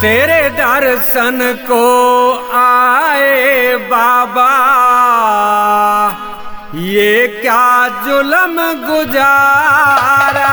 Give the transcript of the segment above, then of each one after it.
तेरे दर्शन को आए बाबा, ये क्या जुल्म गुजारा।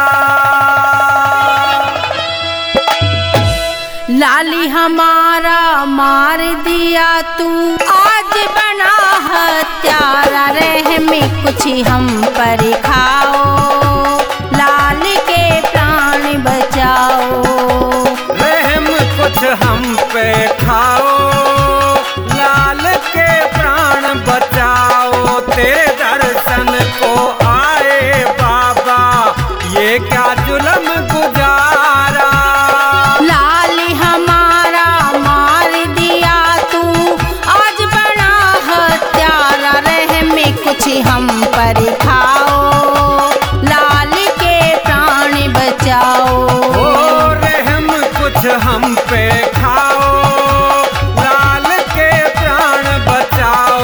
लाली हमारा मार दिया तू, आज बना हत्यारा। रहमी कुछ हम पर खाओ, लाल के प्राण बचाओ। रहम कुछ हम पे खाओ, लाल के प्राण बचाओ। तेरे दर्शन को आए बाबा, ये क्या जुल्म गुजारा। लाली हमारा मार दिया तू, आज बना हत्यारा। रहमी कुछ हम पर खाओ, लाल के प्राण बचाओ। ओ रहम कुछ हम पे खाओ, लाल के प्राण बचाओ।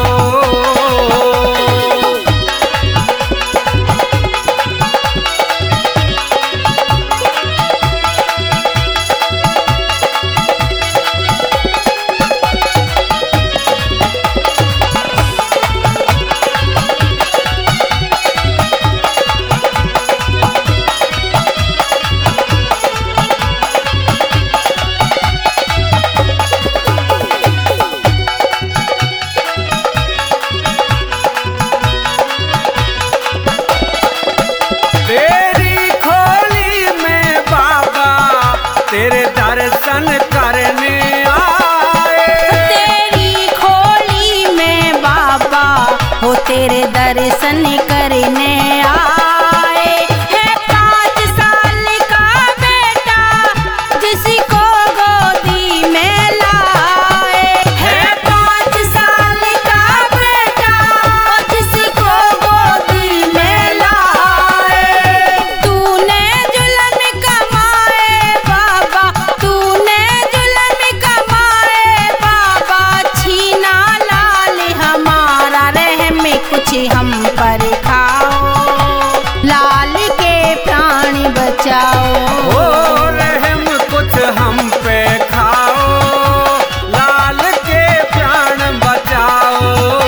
तेरे दर्शन करने आए, तेरी खोली में बाबा हो तेरे दर्शन करने आए। है 5 साल का बेटा जिसको गोदी में लाए। है 5 साल का बेटा जिसको गोदी में लाए। तूने जुल्म कमाए बाबा, तूने जुल्म कमाए बाबा, छीना लाल हमारा। रहमी कुछ हम पर खाओ, लाल के प्राण बचाओ। ओ रहम कुछ हम पे खाओ, लाल के प्राण बचाओ।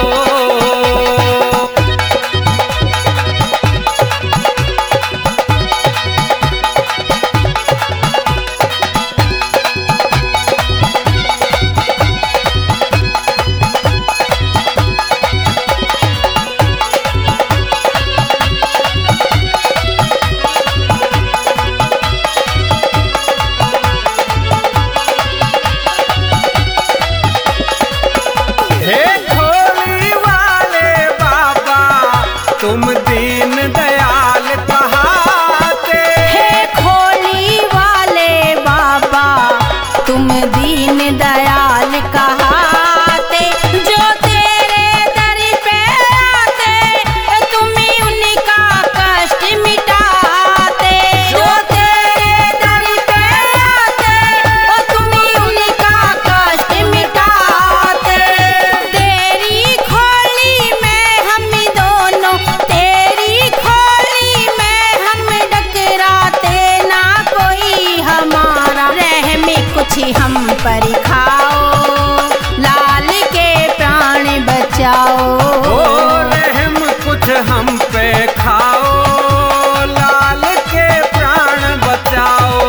हे खोली वाले बाबा, तुम दीन दयाल कहाते। हे खोली वाले बाबा, तुम दीन दयाल कहाते। जो तेरे दर पे आते, तुम उनका कष्ट मिटाते। जो तेरे दर पे आते, तुम उनका कष्ट मिटाते। तेरी खोली में हम दोनों, तेरी खोली में हम डकराते। ना कोई हमारा, रहमी कुछ हम पर खाओ, लाल के प्राण बचाओ। ओ रहम कुछ हम पे खाओ, लाल के प्राण बचाओ।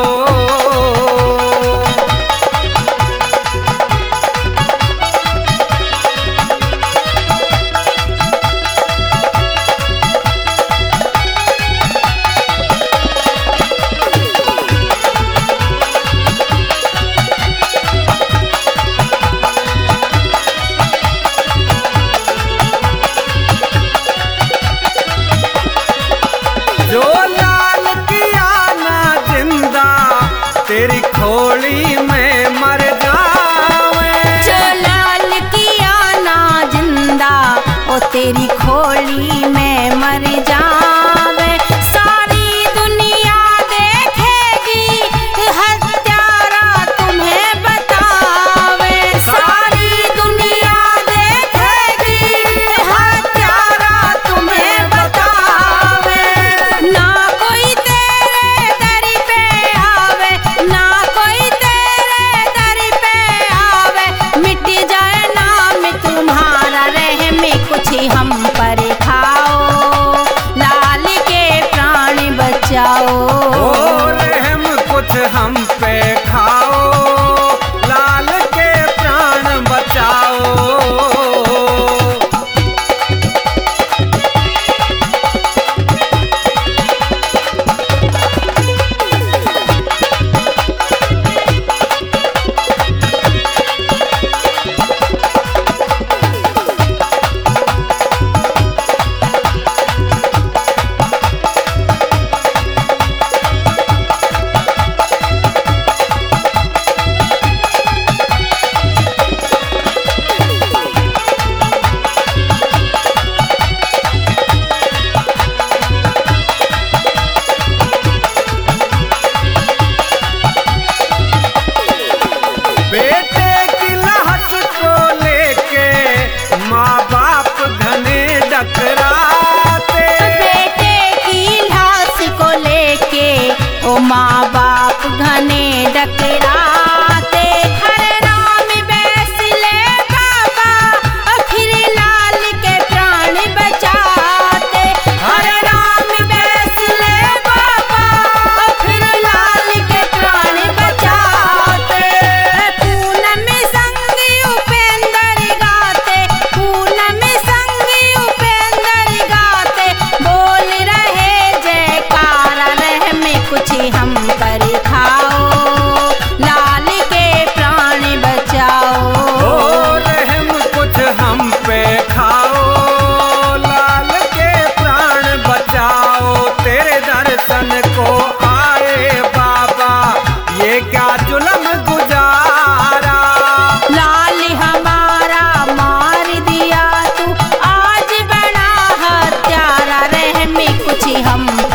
कुछ हम